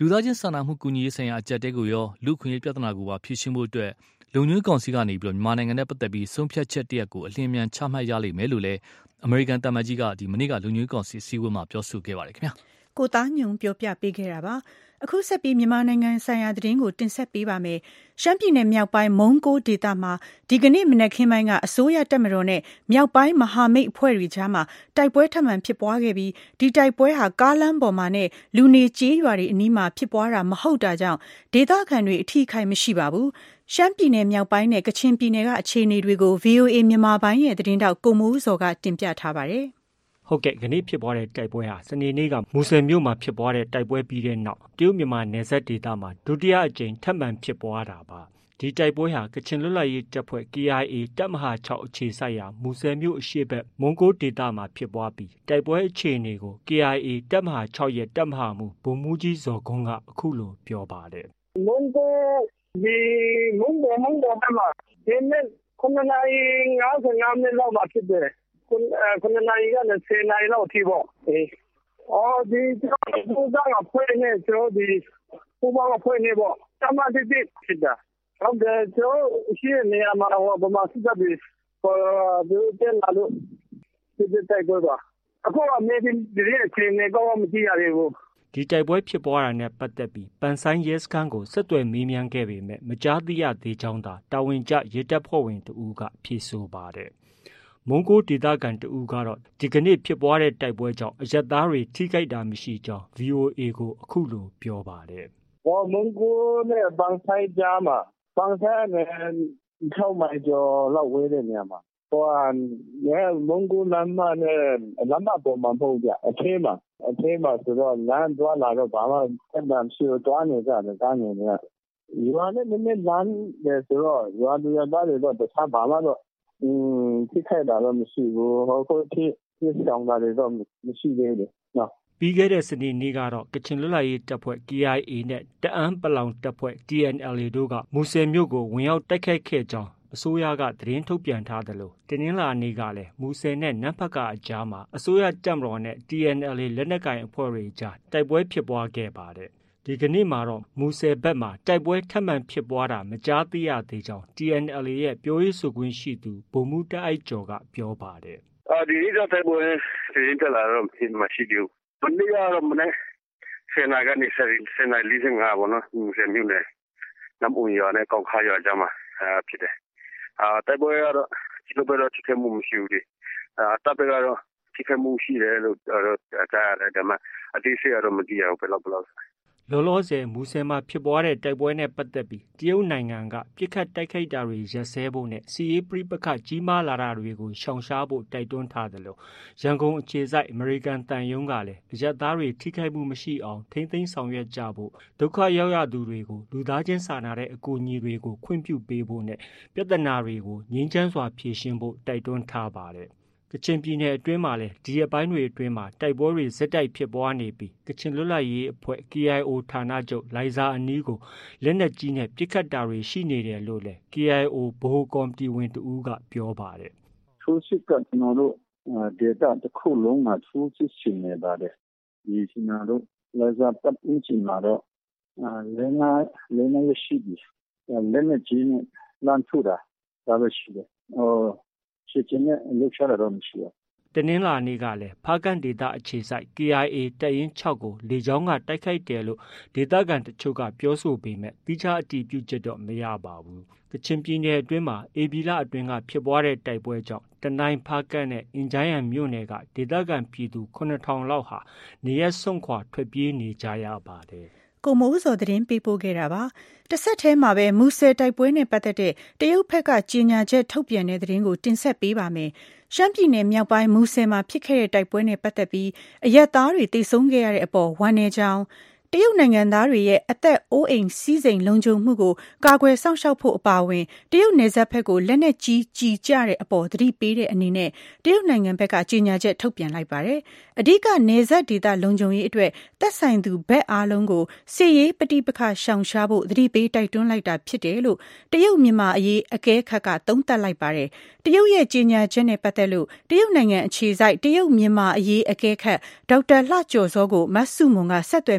လူသားချင်းစာနာမှုကူညီရေးဆိုင်ရာအကြက်တဲကိုရောလူခွင့်ရေးပြဿနာကိုပါဖြေရှင်းဖို့အတွက်လုံခြုံရေးကောင်စီကနေပြီးတော့မြန်မာနိုင်ငံနဲ့ပတ်သက်ပြီးဆုံးဖြတ်ချက်တရက်ကိုအလင်းမြန်ချမှတ်ရလိမ့်မယ်လို့လည်းအမေရိကန်တပ်မကြီးကဒီမနေ့ကလုံခြုံရေးကောင်စီအစည်းအဝေးမှာပြောဆိုခဲ့ပါတယ်ခင်ဗျာကိုသားညုံပြောပြပေးခဲ့တာပါအခုဆက်ပြီးမြန်မာနိုင်ငံဆိုင်ရာသတင်းကိုတင်ဆက်ပေးပါမယ်ရှမ်းပြည်နယ်မြောက်ပိုင်းမုံကိုဒေသမှာဒီကနေ့မနက်ခင်းပိုင်းကအစိုးရတပ်မတော်နဲ့မြောက်ပိုင်းမဟာမိတ်အဖွဲ့တွေကြားမှာတိုက်ပွဲထပ်မံဖြစ်ပွားခဲ့ပြီးဒီတိုက်ပွဲဟာကားလမ်းပေါ်မှာနဲ့လူနေကျေးရွာတွေအနီးမှာဖြစ်ပွားတာမဟုတ်တာကြောင့်ဒေသခံတွေအထီးခိုင်မရှိပါဘူးရှမ်းပြည်နယ်မြောက်ပိုင်းနဲ့ကချင်ပြည်နယ်ကအခြေအနေတွေကို ဗွီအိုအေ မြန်မာပိုင်းရဲ့သတင်းတောက်ကိုမိုးစောကတင်ပြထားပါတယ်ဟုတ်ကဲ့ခဏဖြစ်ပွားတဲ့တိုက်ပွဲဟာစနေနေ့ကမူဆယ်မြို့မှာဖြစ်ပွားတဲ့တိုက်ပွဲပြီးတဲ့နောက်တရုတ်မြန်မာနယ်စပ်ဒေသမှာဒုတိယအကြိမ်ထပ်မံဖြစ်ပွားတာပါဒီတိုက်ပွဲဟာကချင်လွတ်လပ်ရေးတပ်ဖွဲ့ K I A တပ်မဟာ၆အခြေစိုက်ရာမူဆယ်မြို့အရှေ့ဘက်မွန်ဂိုဒေသမှာဖြစ်ပွားပြီးတိုက်ပွဲအခြေအနေကို K I A တပ်မဟာ၆ရဲ့တပ်မဟာမှူးဗိုလ်မှူးကြီးဇော်ကုန်းကအခုလိုပြောပါတယ်မွန်ဂိုဒီမွန်ဂိုမွန်ဂိုတပ်မှာဒီနေ့ခုနစ်နာရီ၅၅မိနစ်လောက်မှာဖြစ်တယ်ခုနစ်နာရီကနေဆယ်နာရီလောက်အထိပေါ့အေးအော်ဒီကျွန်တော်တို့ကဖွဲ့နေကျွန်တော်ဒီပူပေါင်းဖွဲ့နေပေါ့တမတိတိဖြစ်တာဟုတ်တယ်ကျွန်တော်ရှိနေရမှာဟောဗမာစစ်တပ်တွေပေါ်ဒီတက်လာလို့ဒီတိုက်ပွဲပါအခုအမေဒီဒီအချိန်နဲ့တော့မကြည့်ရဘူးဒီတိုက်ပွဲဖြစ်ပွားတာနဲ့ပတ်သက်ပြီးပန်ဆိုင်းရဲစခန်းကိုဆက်သွယ်မေးမြန်းခဲ့ပေမဲ့မကြားသိရသေးကြောင်းသာတာဝန်ကျရဲတပ်ဖွဲ့ဝင်တဦးကဖြေဆိုပါတယ်မုံကိုဒေသခံတဦးကတော့ဒီကနေ့ဖြစ်ပွားတဲ့တိုက်ပွဲကြောင့်အရက်သားတွေထိခိုက်တာမရှိကြောင်း V O A ကိုအခုလိုပြောပါတယ်။ဘောမုံကိုနဲ့ဘန်ဆိုင်ကြားမှာဘန်ဆိုင်နဲ့ထောက်မိုင်ကျော်လောက်ဝေးတဲ့နေရာမှာဟိုအဲမုံကိုလမ်းမနဲ့လမ်းမပေါ်မှာမဟုတ်ကြအထဲမှာအထဲမှာဆိုတော့လမ်းသွားလာတော့ဘာမှဆက်တမ်းရှိတော့နေကြတယ်တားနေတယ်။ရွာနဲ့နည်းနည်းလမ်းတယ်ဆိုတော့ရွာလူရသားတွေတော့တခြားဘာမှတော့อืมที่แค่တာတော့မရှိဘူးဟောကိုที่ที่ဆောင်တာတွေတော့မရှိသေးဘူးเนาะပြီးခဲ့တဲ့စနေနေ့ကတော့ကချင်လွတ်လပ်ရေးတပ်ဖွဲ့ K I A နဲ့တအန်းပလောင်တပ်ဖွဲ့ T N L A တို့ကမူဆယ်မြို့ကိုဝင်ရောက်တိုက်ခိုက်ခဲ့ကြောင်းအစိုးရကသတင်းထုတ်ပြန်ထားတယ်လို့တင်းင်းလာနေကလည်းမူဆယ်နဲ့နန်းဖက်ကအကြားမှာအစိုးရတပ်မတော်နဲ့ T N L A လက်နက်ကိုင်အဖွဲ့တွေကြားတိုက်ပွဲဖြစ်ပွားခဲ့ပါတယ်ဒီကနေ့မှာတော့မူဆယ်ဘက်မှာတိုက်ပွဲထပ်မံဖြစ်ပွားတာမကြားသိရသေးကြောင်း T N L A ရဲ့ပြောရေးဆိုခွင့်ရှိသူဗိုလ်မှူးတအိုက်ကျော်ကပြောပါတယ်။အာဒီနေ့တိုက်ပွဲရင်တလာတော့မရှိသေးဘူး။မနေ့ကတော့မနေ့ဆယ်နာကနေဆယ်နာလေးငါးပေါ့နော်မူဆယ်မြို့နယ်နမ်ဦးရွာနဲ့ကောက်ခါရွာကြားမှာဖြစ်တယ်။အာတိုက်ပွဲကတော့ဒီလိုပဲတော့ထိခိုက်မှုမရှိဘူးလေ။အာတပ်ပဲကတော့ထိခိုက်မှုရှိတယ်လို့ကြားရတယ်ဒါမှအသေးစိတ်ကတော့မသိရဘူးဘယ်လောက်ဘယ်လောက်လောလောဆယ်မူဆယ်မှာဖြစ်ပွားတဲ့တိုက်ပွဲနဲ့ပတ်သက်ပြီးတရုတ်နိုင်ငံကပြစ်ခတ်တိုက်ခိုက်တာတွေရပ်စဲဖို့နဲ့စီးရေးပြိပခတ်ကြီးမားလာတာတွေကိုရှောင်ရှားဖို့တိုက်တွန်းထားတယ်လို့ရန်ကုန်အခြေစိုက်အမေရိကန်တန်ယုံကလည်းအရက်သားတွေထိခိုက်မှုမရှိအောင်ထိမ့်သိမ်းဆောင်ရွက်ကြဖို့ဒုက္ခရောက်ရသူတွေကိုလူသားချင်းစာနာတဲ့အကူအညီတွေကိုခွင့်ပြုပေးဖို့နဲ့ပြဿနာတွေကိုငြိမ်းချမ်းစွာဖြေရှင်းဖို့တိုက်တွန်းထားပါတယ်ကချင်ပြည်နယ်အတွင်းမှာလည်းဒီအပိုင်းတွေအတွင်းမှာတိုက်ပွဲတွေဇက်တိုက်ဖြစ်ပွားနေပြီးကချင်လွတ်လပ်ရေးအဖွဲ့ K I O ဌာနချုပ်လိုင်ဇာအနီးကိုလက်နက်ကြီးနဲ့ပစ်ခတ်တာတွေရှိနေတယ်လို့လည်း K I O ဗဟိုကော်မတီဝင်တဦးကပြောပါတယ်။ထိုးစစ်ကကျွန်တော်တို့ဒေတာတစ်ခုလုံးမှာထိုးစစ်ဆင်နေပါတယ်။ဒီကျွန်တော်တို့လိုင်ဇာတပ်အင်းချင်မှာတော့လက်နက်လက်နက်ရှိပြီ။လက်နက်ကြီးနဲ့လမ်းထူတာဒါပဲရှိတယ်။ဟိုရှင်းချင်းနဲ့လှုပ်ရှားတာတော့မရှိဘူး။တင်းင်းလာနေကလည်းဖားကန်ဒေတာအခြေစိုက် K I A တပ်ရင်း၆ကိုလေကြောင်းကတိုက်ခိုက်တယ်လို့ဒေသခံတချို့ကပြောဆိုပေမဲ့တိကျအတည်ပြုချက်တော့မရပါဘူး။ကချင်ပြည်နယ်အတွင်းမှာအေဘီလာအတွင်းကဖြစ်ပွားတဲ့တိုက်ပွဲကြောင့်တနိုင်းဖားကန်နဲ့အင်ဂျိုင်းယန်မြို့နယ်ကဒေသခံပြည်သူခုနှစ်ထောင်လောက်ဟာနေရက်စွန့်ခွာထွက်ပြေးနေကြရပါတယ်။ကိုမိုးစောသတင်းပေးပို့ခဲ့တာပါတစ်ဆက်တည်းမှာပဲမူဆယ်တိုက်ပွဲနဲ့ပတ်သက်တဲ့တရုတ်ဘက်ကကြေညာချက်ထုတ်ပြန်တဲ့သတင်းကိုတင်ဆက်ပေးပါမယ်ရှမ်းပြည်နယ်မြောက်ပိုင်းမူဆယ်မှာဖြစ်ခဲ့တဲ့တိုက်ပွဲနဲ့ပတ်သက်ပြီးအရက်သားတွေတိတ်ဆုံးခဲ့ရတဲ့အပေါ်ဝမ်းနည်းကြောင်းတရုတ်နိုင်ငံသားတွေရဲ့အသက်အိုးအိမ်စီးစိမ်လုံခြုံမှုကိုကာကွယ်စောင့်ရှောက်ဖို့အပါအဝင်တရုတ်နယ်စပ်ဘက်ကိုလက်နက်ကြီးကြီးကျတဲ့အပေါ်သတိပေးတဲ့အနေနဲ့တရုတ်နိုင်ငံဘက်ကကြေညာချက်ထုတ်ပြန်လိုက်ပါတယ်။အဓိကနယ်စပ်ဒေသလုံခြုံရေးအတွက်သက်ဆိုင်သူဘက်အားလုံးကိုစစ်ရေးပဋိပက္ခရှောင်ရှားဖို့သတိပေးတိုက်တွန်းလိုက်တာဖြစ်တယ်လို့တရုတ်မြန်မာအရေးအကဲခတ်ကသုံးသပ်လိုက်ပါတယ်။တရုတ်ရဲ့ကြေညာချက်နဲ့ပတ်သက်လို့တရုတ်နိုင်ငံအခြေစိုက်တရုတ်မြန်မာအရေးအကဲခတ်ဒေါက်တာလှကျော်စောကိုမတ်စုမွန်ကဆက်သွယ်မေးမြန်း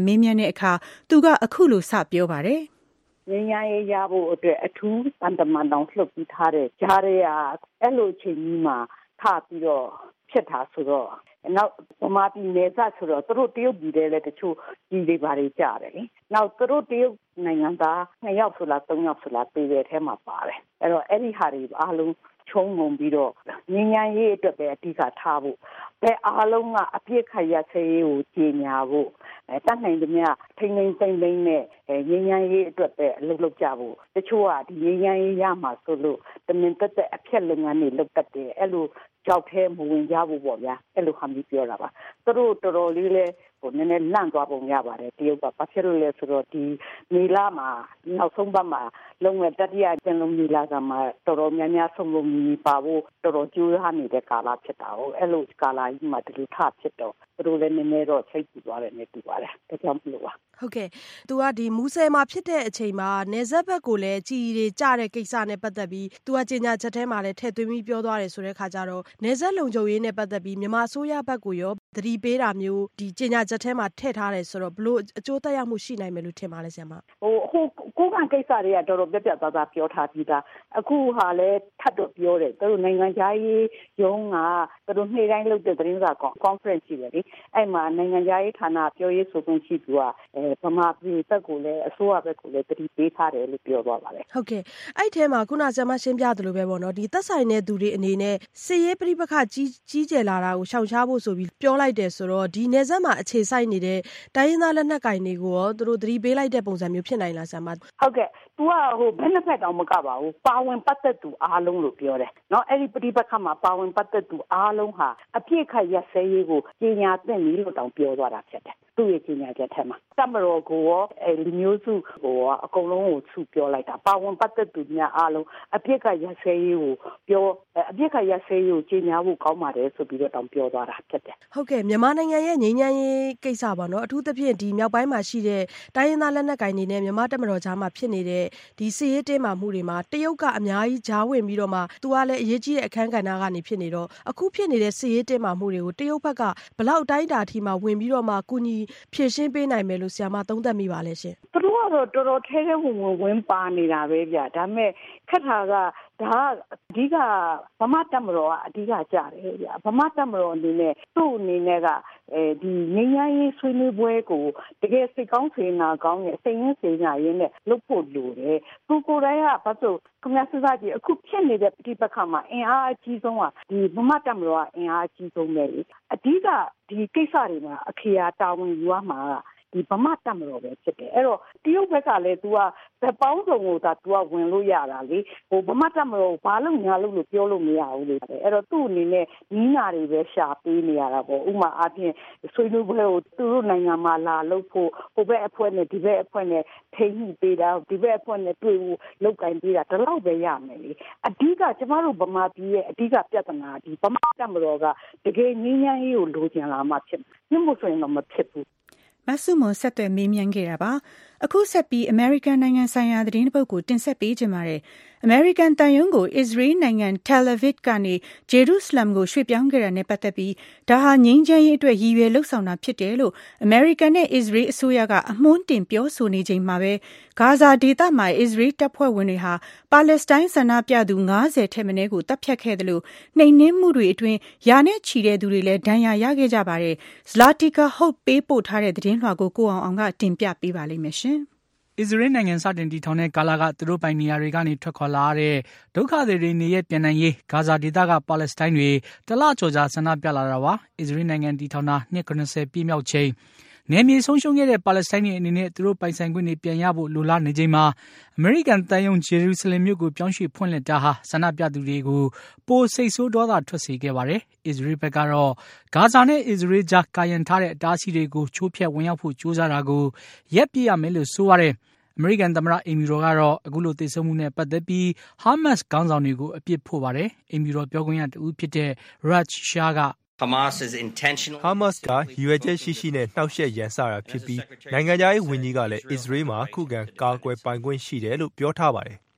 တဲ့အခါသူကအခုလိုစပြောပါတယ်ငြိမ်းချမ်းရေးရဖို့အတွက်အထူးတန်တမန်တောင်လှုပ်ပြီးထားတဲ့ကြားရဲကအဲ့လိုအချိန်ကြီးမှာထပြီးတော့ဖြစ်တာဆိုတော့နောက်ဗမာပြည်နယ်စပ်ဆိုတော့သူတို့တရုတ်ပြည်လည်းတချို့ကြီးတွေပါတွေကြားတယ်လေနောက်သူတို့တရုတ်နိုင်ငံသားနှစ်ယောက်ဆိုလားသုံးယောက်ဆိုလားပြည်တဲ့ထဲမှာပါတယ်အဲ့တော့အဲ့ဒီဟာတွေအားလုံးချုံငုံပြီးတော့ငြိမ်းချမ်းရေးအတွက်ပဲအဓိကထားဖို့ဘယ်အားလုံးကအပြစ်ခတ်ရဆဲရေးကိုကြီးညာဖို့တတ်နိုင်သမျှထိန်းသိမ်းသိမ်းသိမ်းနဲ့ငြိမ်းချမ်းရေးအတွက်ပဲအလုပ်လုပ်ကြဖို့တချို့ကဒီငြိမ်းချမ်းရေးရမှာဆိုလို့တမင်တက်တဲ့အဖြစ်လုပ်ငန်းတွေလုပ်တတ်တယ်အဲ့လိုကြောက်ထဲမဝင်ကြဘူးပေါ့ဗျာအဲ့လိုဟာမျိုးပြောတာပါသူတို့တော်တော်လေးလဲဟိုနည်းနည်းလန့်သွားပုံရပါတယ်တရုတ်ကဘာဖြစ်လို့လဲဆိုတော့ဒီမေလာမှာနောက်ဆုံးပတ်မှာလုံးဝတတိယကျန်လုံးမေလာကမှာတော်တော်များများဆုံးလုံးမီပါဖို့တော်တော်ကြိုးစားနေတဲ့ကာလဖြစ်တာဟုတ်အဲ့လိုကာလကြီးမှာဒီလိုထဖြစ်တော့သူတို့လည်းနည်းနည်းတော့စိတ်ပူသွားတယ်နဲ့တူပါတယ်ဒါကြောင့်မလို့ပါဟုတ်ကဲ့သူကဒီမူဆယ်မှာဖြစ်တဲ့အချိန်မှာနေဆက်ဘက်ကိုလည်းကြည်တွေကြတဲ့ကိစ္စနဲ့ပတ်သက်ပြီးသူကကြေညာချက်ထဲမှာလည်းထည့်သွင်းပြီးပြောသွားတယ်ဆိုတဲ့ခါကျတော့နေဆက်လုံခြုံရေးနဲ့ပတ်သက်ပြီးမြန်မာအစိုးရဘက်ကိုရောသတိပေးတာမျိုးဒီကြေညာချက်ထဲမှာထည့်ထားတယ်ဆိုတော့ဘလို့အကျိုးသက်ရောက်မှုရှိနိုင်မယ်လို့ထင်ပါလဲဆရာမဟိုဟိုကိုကကိစ္စတွေကတော်တော်ပြတ်ပြတ်သားသားပြောထားပြီးသားအခုဟာလည်းထပ်တော့ပြောတယ်သူတို့နိုင်ငံခြားရေးရုံးကသူတို့နေ့တိုင်းလုပ်တဲ့သတင်းစာ conference ရှိတယ်လေအဲ့မှာနိုင်ငံခြားရေးဌာနပြောရေးဆိုခွင့်ရှိသူကအဲဗမာပြည်ဘက်ကိုလည်းအစိုးရဘက်ကိုလည်းတတိပေးထားတယ်လို့ပြောသွားပါတယ်ဟုတ်ကဲ့အဲ့ထဲမှာခုနဆရာမရှင်းပြသလိုပဲပေါ့နော်ဒီသက်ဆိုင်တဲ့သူတွေအနေနဲ့စစ်ရေးပြိပခကြီးကြီးကျယ်လာတာကိုရှောင်ရှားဖို့ဆိုပြီးပြောလိုက်တယ်ဆိုတော့ဒီနယ်စပ်မှာအခြေစိုက်နေတဲ့တိုင်းရင်းသားလက်နက်ကင်တွေကိုရောသူတို့တတိပေးလိုက်တဲ့ပုံစံမျိုးဖြစ်နိုင်လားဆရာမဟုတ်ကဲ့သူကဟို benefit တောင်မကပါဘူးပါဝင်ပတ်သက်သူအားလုံးလို့ပြောတယ်เนาะအဲ့ဒီပြိပခမှာပါဝင်ပတ်သက်သူအားလုံးဟာအပြစ်ခတ်ရက်စဲရေးကိုကြီးညာသင့်ပြီလို့တောင်ပြောသွားတာဖြစ်တယ်သူ့ရဲ့ကြီးညာချက်ထဲမှာတမတော်ကိုရောအဲလူမျိုးစုကိုရောအကုန်လုံးကိုသူပြောလိုက်တာပါဝင်ပတ်သက်သူများအားလုံးအပြစ်ခတ်ရက်စဲရေးကိုပြောအပြစ်ခတ်ရက်စဲရေးကိုကြီးညာဖို့ကောင်းပါတယ်ဆိုပြီးတော့တောင်ပြောသွားတာဖြစ်တယ်ဟုတ်ကဲ့မြန်မာနိုင်ငံရဲ့ငြိမ်းချမ်းရေးကိစ္စပါเนาะအထူးသဖြင့်ဒီမြောက်ပိုင်းမှာရှိတဲ့တိုင်းရင်းသားလက်နက်ကင်တွေနဲ့မြန်မာတပ်မတော်ကြားမှာဖြစ်နေတဲ့ဒီစစ်ရေးတင်းမာမှုတွေမှာတရုတ်ကအများကြီးကြားဝင်ပြီးတော့မှသူကလည်းအရေးကြီးတဲ့အခန်းကဏ္ဍကနေဖြစ်နေတော့အခုဖြစ်နေတဲ့စစ်ရေးတင်းမာမှုတွေကိုတရုတ်ဘက်ကဘလောက်တိုင်းတာထိမှဝင်ပြီးတော့မှကုညီဖြည့်ရှင်းပေးနိုင်မယ်လို့ဆရာမသုံးသပ်မိပါလဲရှင်သူတို့ကတော့တော်တော်ထဲထဲဝင်ဝင်ဝင်ပါနေတာပဲဗျဒါပေမဲ့ခက်တာကဒါအဓိကဗမာတပ်မတော်ကအဓိကကြတယ်ဗျဗမာတပ်မတော်အနေနဲ့သူ့အနေနဲ့ကအဲဒီငြိမ်းချမ်းရေးဆွေးနွေးပွဲကိုတကယ်စိတ်ကောင်းစေနာကောင်းနဲ့စိတ်ရင်းစေနာရင်းနဲ့လုပ်ဖို့လိုတယ်သူကိုယ်တိုင်ကဘာလို့ခမစစားကြီးအခုဖြစ်နေတဲ့ပြိပခါမှာအင်အားအကြီးဆုံးကဒီဗမာတပ်မတော်ကအင်အားအကြီးဆုံးပဲလေအဓိကဒီကိစ္စတွေမှာအခရာတာဝန်ယူရမှာဒီဗမာတပ်မတော်ပဲဖြစ်တယ်အဲ့တော့တရုတ်ဘက်ကလည်း तू ကဗပေါင်းစုံကိုသာ तू ကဝင်လို့ရတာလေဟိုဗမာတပ်မတော်ဘာလို့ညာလို့လို့ပြောလို့မရဘူးလေအဲ့တော့သူ့အနေနဲ့နီးနာတွေပဲရှာပေးနေရတာပေါ့ဥမာအားဖြင့်ဆွေးနွေးပွဲကိုသူတို့နိုင်ငံမှာလာလို့ဖို့ဟိုဘက်အဖွဲ့နဲ့ဒီဘက်အဖွဲ့နဲ့ထိန်းညှိပေးတာဒီဘက်အဖွဲ့နဲ့တွေ့ဖို့လောက်ကင်ပေးတာဒီလောက်ပဲရမယ်လေအဓိကကျမတို့ဗမာပြည်ရဲ့အဓိကပြဿနာဒီဗမာတပ်မတော်ကတကယ်ငြိမ်းချမ်းရေးကိုလိုချင်လာမှဖြစ်ညမဆိုရင်တော့မဖြစ်ဘူးမဆုမွန်ဆက်သွယ်မေးမြန်းခဲ့တာပါအခုဆက်ပြီး American နိုင်ငံဆိုင်ရာသတင်းတစ်ပုဒ်ကိုတင်ဆက်ပေးကြပါမယ် American တန်ယုံကို Israel နိုင်ငံ Tel Aviv ကနေ Jerusalem ကိုရွှေ့ပြောင်းခဲ့တာနဲ့ပတ်သက်ပြီးဒါဟာငြိမ်းချမ်းရေးအတွက်ရည်ရွယ်လှုပ်ဆောင်တာဖြစ်တယ်လို့ American နဲ့ Israel အစိုးရကအမွှန်းတင်ပြောဆိုနေချိန်မှာပဲဂါဇာဒေသမှာ Israel တပ်ဖွဲ့ဝင်တွေဟာပါလက်စတိုင်းဆန္ဒပြသူ၅၀ထက်မနည်းကိုတပ်ဖြတ်ခဲ့တယ်လို့နှိမ်နင်းမှုတွေအတွင်းယာနဲ့ချီတဲ့သူတွေလည်းဒဏ်ရာရခဲ့ကြပါတယ် Zlatica Hope ပေးပို့ထားတဲ့သတင်းလွှာကိုကိုအောင်အောင်ကတင်ပြပေးပါလိမ့်မယ်ရှင်အစ္စရေးနိုင်ငံစတင်တည်ထောင်တဲ့ကာလကသူတို့ပိုင်နေရာတွေကနေထွက်ခွာလာတဲ့ဒုက္ခသည်တွေနေရပြန်နိုင်ရေးဂါဇာဒေသကပါလက်စတိုင်းတွေတလကျော်ကြာဆန္ဒပြလာတာပါအစ္စရေးနိုင်ငံတည်ထောင်တာနှစ်၇၀ပြည့်မြောက်ချိန်နယ်မြေဆုံးရှုံးခဲ့တဲ့ပါလက်စတိုင်းတွေအနေနဲ့သူတို့ပိုင်ဆိုင်ခွင့်တွေပြန်ရဖို့လိုလားနေချိန်မှာအမေရိကန်တန်ယုံဂျေရုဆလင်မြို့ကိုပြောင်းရွှေ့ဖွင့်လှစ်တာဟာဆန္ဒပြသူတွေကိုပိုစိတ်ဆိုးဒေါသထွက်စေခဲ့ပါတယ်အစ္စရေးဘက်ကတော့ဂါဇာနဲ့အစ္စရေးကြားကာရန်ထားတဲ့အတားအဆီးတွေကိုချိုးဖျက်ဝင်ရောက်ဖို့ကြိုးစားတာကိုရပ်ပစ်ရမယ်လို့ဆိုပါတယ်အမေရိကန်သမ္မတအိမ်ဖြူတော်ကတော့အခုလိုသေဆုံးမှုနဲ့ပတ်သက်ပြီးဟာမတ်စ်ခေါင်းဆောင်တွေကိုအပြစ်ဖို့ပါတယ်အိမ်ဖြူတော်ပြောခွင့်ရတဦးဖြစ်တဲ့ Raj Shah က Hamas is intentional Hamas ကရွေချက်ရှိရှိနဲ့နှောက်ယှက်ရန်စတာဖြစ်ပြီးနိုင်ငံခြားရေးဝန်ကြီးကလည်းအစ္စရေးမှာခုခံကာကွယ်ပိုင်ခွင့်ရှိတယ်လို့ပြောထားပါတယ်တ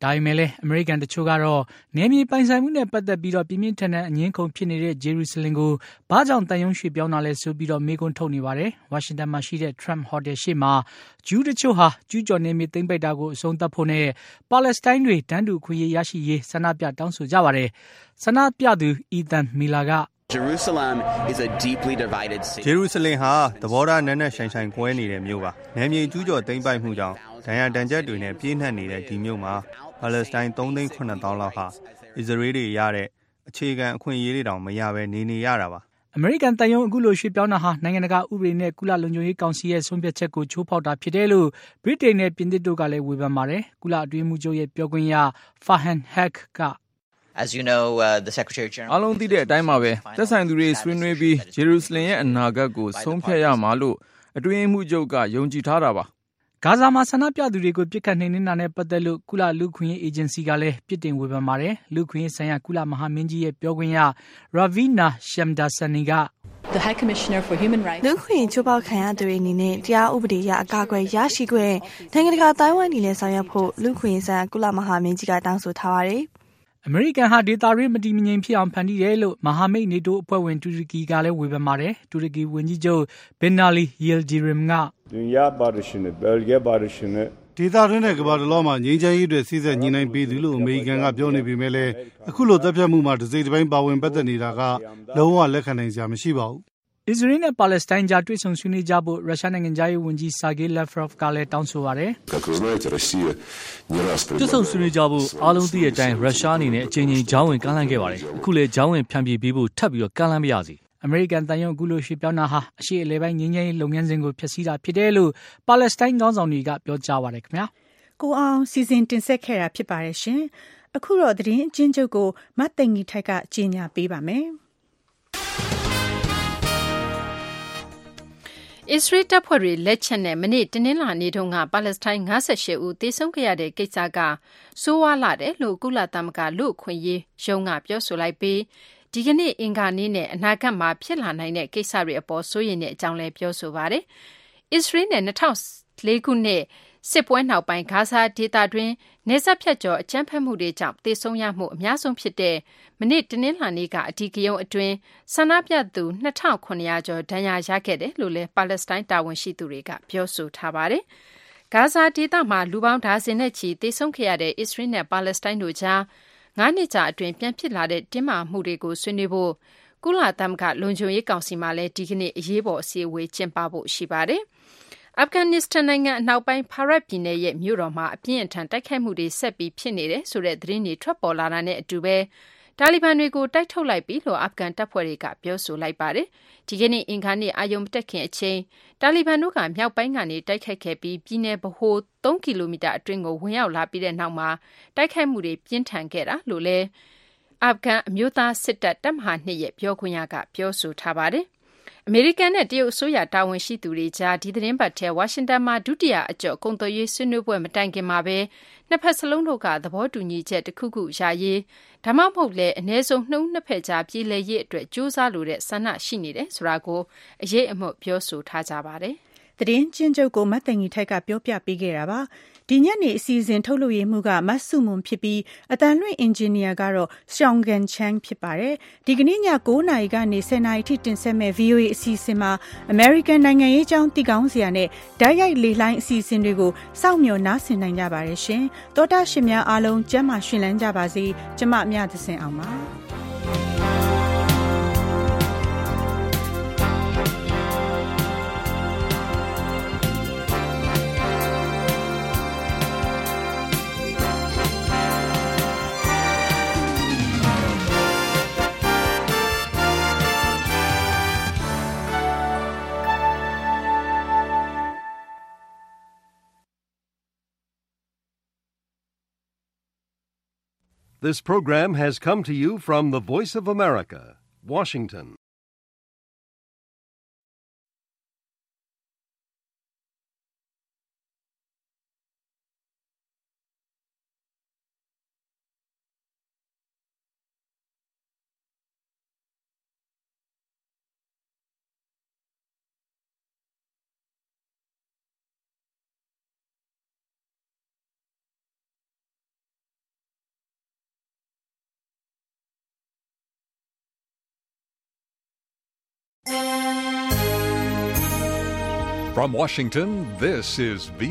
ဒါပေမဲ့လည်းအမေရိကန်တချို့ကတော့နယ်မြေပိုင်ဆိုင်မှုနဲ့ပတ်သက်ပြီးတော့ပြင်းပြင်းထန်ထန်အငင်းခုန်ဖြစ်နေတဲ့ဂျေရုဆလင်ကိုဘာကြောင့်တန်ယုံရွှေ့ပြောင်းတာလဲဆိုပြီးတော့မေးခွန်းထုတ်နေပါတယ်။ဝါရှင်တန်မှာရှိတဲ့ Trump Hotel ရှေ့မှာဂျူးတချို့ဟာကျူးကျော်နယ်မြေသိမ်းပိုက်တာကိုအဆုံးသတ်ဖို့နဲ့ပါလက်စတိုင်းတွေတန်းတူခွင့်ရရှိရေးဆန္ဒပြတောင်းဆိုကြပါတယ်။ဆန္ဒပြသူ Ethan Miller က Jerusalem is a deeply divided city. ဂျေရုဆလင်ဟာသဘောထားနက်နက်ရှိုင်ရှိုင်ကွဲနေတဲ့မြို့ပါ။နယ်မြေကျူးကျော်သိမ်းပိုက်မှုကြောင့်ဒဏ်ရာဒဏ်ချက်တွေနဲ့ပြင်းထန်နေတဲ့ဒီမြို့မှာပါလက်စတိုင်း သုံးသိန်းခုနှစ်သောင်းလောက်ဟာအစ္စရေးတွေရတဲ့အခြေခံအခွင့်အရေးတွေတောင်မရဘဲနေနေရတာပါအမေရိကန်တန်ယုံအခုလိုရွှေ့ပြောင်းတာဟာနိုင်ငံတကာဥပဒေနဲ့ကုလလုံခြုံရေးကောင်စီရဲ့ဆုံးဖြတ်ချက်ကိုချိုးဖောက်တာဖြစ်တယ်လို့ဗြိတိန်နဲ့ပြင်သစ်တို့ကလည်းဝေဖန်ပါတယ်ကုလအတွင်းမှုချုပ်ရဲ့ပြောခွင့်ရ Farhan Haq က As you know, uh, the Secretary General အားလုံးသိတဲ့အတိုင်းပါပဲသက်ဆိုင်သူတွေဆွေးနွေးပြီးဂျေရုဆလင်ရဲ့အနာဂတ်ကိုဆုံးဖြတ်ရမှာလို့အတွင်းမှုချုပ်ကယုံကြည်ထားတာပါဂါဇာမှာဆန္ဒပြသူတွေကိုပြစ်ခတ်နှိမ်နင်းတာနဲ့ပတ်သက်လို့ကုလလူခွင့်ရေးအေဂျင်စီကလည်းပြစ်တင်ဝေဖန်ပါတယ်လူခွင့်ရေးဆိုင်ရာကုလမဟာမင်းကြီးရဲ့ပြောခွင့်ရ Ravina Shamdasani က The High Commissioner for Human Rights လူခွင့်ချိုးဖောက်ခံရသူတွေအနေနဲ့တရားဥပဒေအရအကာအကွယ်ရရှိခွင့်နိုင်ငံတကာတိုင်းဝိုင်းနေလဲဆောင်ရွက်ဖို့လူခွင့်ရေးဆိုင်ရာကုလမဟာမင်းကြီးကတောင်းဆိုထားပါတယ်အမေရိကန်ဟာဒေသတွင်းမတည်မငြိမ်ဖြစ်အောင်ဖန်တီးတယ်လို့မဟာမိတ်နေတိုးအဖွဲ့ဝင်တူရကီကလည်းဝေဖန်ပါတယ်တူရကီဝန်ကြီးချုပ်ဘင်နာလီယယ်ဒီရမ်ကဒေသတွင်းနဲ့ကမ္ဘာတလွှားမှာငြိမ်းချမ်းရေးတွေစီးစက်ညှိနှိုင်းပေးသူလို့အမေရိကန်ကပြောနေပေမဲ့လည်းအခုလိုတပ်ဖြတ်မှုမှာတစ်စိတ်တစ်ပိုင်းပါဝင်ပတ်သက်နေတာကလုံးဝလက်ခံနိုင်စရာမရှိပါဘူးအစ္စရေးနဲ့ပါလက်စတိုင်းကြားတွေ့ဆုံဆွေးနွေးကြဖို့ရုရှားနိုင်ငံသားရေးဝန်ကြီးဆာဂေးလက်ဖရော့ဖ်ကလည်းတောင်းဆိုပါတယ်။တွေ့ဆုံဆွေးနွေးကြဖို့အားလုံးသိတဲ့အတိုင်းရုရှားအနေနဲ့အချိန်ချင်းကြောင်းဝင်ကမ်းလှမ်းခဲ့ပါတယ်။အခုလည်းကြောင်းဝင်ဖြန့်ပြေးပေးဖို့ထပ်ပြီးတော့ကမ်းလှမ်းပါရစေ။အမေရိကန်တန်ယုံအခုလိုရွှေ့ပြောင်းတာဟာအရှေ့အလယ်ပိုင်းငြိမ်းချမ်းရေးလုပ်ငန်းစဉ်ကိုဖျက်ဆီးတာဖြစ်တယ်လို့ပါလက်စတိုင်းခေါင်းဆောင်တွေကပြောကြားပါတယ်ခင်ဗျာ။ကိုအောင်စီစဉ်တင်ဆက်ခဲ့တာဖြစ်ပါတယ်ရှင်။အခုတော့သတင်းအချင်းချုပ်ကိုမတ်သိန်ကြီးထိုက်ကကြီးညာပေးပါမယ်။အစ္စရေးတပ်ဖွဲ့တွေလက်ချက်နဲ့မနေ့တနင်္လာနေ့တုန်းကပါလက်စတိုင်း၅၈ဦးသေဆုံးခဲ့ရတဲ့ကိစ္စကဆိုးဝါးလာတယ်လို့ကုလသမဂ္ဂလူ့အခွင့်အရေးရုံးကပြောဆိုလိုက်ပြီးဒီကနေ့အင်္ဂါနေ့နဲ့အနာဂတ်မှာဖြစ်လာနိုင်တဲ့ကိစ္စတွေအပေါ်စိုးရိမ်တဲ့အကြောင်းလည်းပြောဆိုပါတယ်။အစ္စရေးနဲ့၂၀၀၄ခုနှစ်စစ်ပွဲနောက်ပိုင်းဂါဇာဒေသတွင်းနေဆက်ဖြတ်ကျော်အကြမ်းဖက်မှုတွေကြောင့်သေဆုံးရမှုအများဆုံးဖြစ်တဲ့မနေ့တနင်္လာနေ့ကအဓိကရုဏ်းအတွင်းဆန္ဒပြသူနှစ်ထောင်ခုနှစ်ရာကျော်ဒဏ်ရာရခဲ့တယ်လို့လည်းပါလက်စတိုင်းတာဝန်ရှိသူတွေကပြောဆိုထားပါတယ်။ဂါဇာဒေသမှာလူပေါင်းဒါဇင်နဲ့ချီသေဆုံးခဲ့ရတဲ့အစ္စရေးနဲ့ပါလက်စတိုင်းတို့ကြားငါးနှစ်ကြာအတွင်းပြန်ဖြစ်လာတဲ့တင်းမာမှုတွေကိုဆွေးနွေးဖို့ကုလသမဂ္ဂလုံခြုံရေးကောင်စီမှာလည်းဒီကနေ့အရေးပေါ်အစည်းအဝေးကျင်းပဖို့ရှိပါတယ်။အာဖဂန်နစ္စတန်နိုင်ငံအနောက်ပိုင်းဖာရက်ပြည်နယ်ရဲ့မြို့တော်မှာအပြင်းအထန်တိုက်ခိုက်မှုတွေဆက်ပြီးဖြစ်နေတယ်ဆိုတဲ့သတင်းတွေထွက်ပေါ်လာတာနဲ့အတူပဲတာလီဘန်တွေကိုတိုက်ထုတ်လိုက်ပြီလို့အာဖဂန်တပ်ဖွဲ့တွေကပြောဆိုလိုက်ပါတယ်။ဒီကနေ့အင်္ဂါနေ့အာယုံမတက်ခင်အချိန်တာလီဘန်တို့ကမြောက်ပိုင်းကနေတိုက်ခိုက်ခဲ့ပြီးပြည်နယ်ဗဟိုသုံးကီလိုမီတာအတွင်းကိုဝင်ရောက်လာပြီးတဲ့နောက်မှာတိုက်ခိုက်မှုတွေပြင်းထန်ခဲ့တာလို့လည်းအာဖဂန်အမျိုးသားစစ်တပ်တပ်မဟာနှစ်ရဲ့ပြောခွင့်ရကပြောဆိုထားပါတယ်။အမေရိကန်နဲ့တရုတ်အစိုးရတာဝန်ရှိသူတွေကြားဒီသတင်းပတ်ထဲဝါရှင်တန်မှာဒုတိယအကြော့ကုန်သွယ်ရေးဆွေးနွေးပွဲမတိုင်ခင်မှာပဲနှစ်ဖက်စလုံးတို့ကသဘောတူညီချက်တစ်ခုခုရရေးဒါမှမဟုတ်လည်းအ ਨੇ ဆုံးနှုံးနှစ်ဖက်ကြားပြည်လည်ရေးအတွက်ကြိုးစားလိုတဲ့ဆန္ဒရှိနေတယ်ဆိုတာကိုအရေးအမှုပြောဆိုထားကြပါတယ်။သတင်းချင်းချုပ်ကိုမတ်သိန်ကြီးထိုက်ကပြောပြပေးခဲ့တာပါ။ဒီညနေအစီအစဉ်ထုတ်လုပ်ရေးမှုကမတ်စုမွန်ဖြစ်ပြီးအတန်လွင့်အင်ဂျင်နီယာကတော့ရှောင်းကန်ချန်ဖြစ်ပါတယ်။ဒီကနေ့ည၉နာရီကနေ၁၀နာရီထိတင်ဆက်မဲ့ ဗွီအိုအေ အစီအစဉ်မှာ American နိုင်ငံရေးကြောင်းတည်ကောင်းစရာနဲ့ဓာတ်ရိုက်လေလှိုင်းအစီအစဉ်တွေကိုစောင့်မျှော်နားဆင်နိုင်ကြပါတယ်ရှင်။သောတာရှင်များအားလုံးကျမ်းမာရှင်လန်းကြပါစေ။ကျမမြတ်သစင်အောင်ပါ။ This program has come to you from the Voice of America, Washington. From Washington, this is V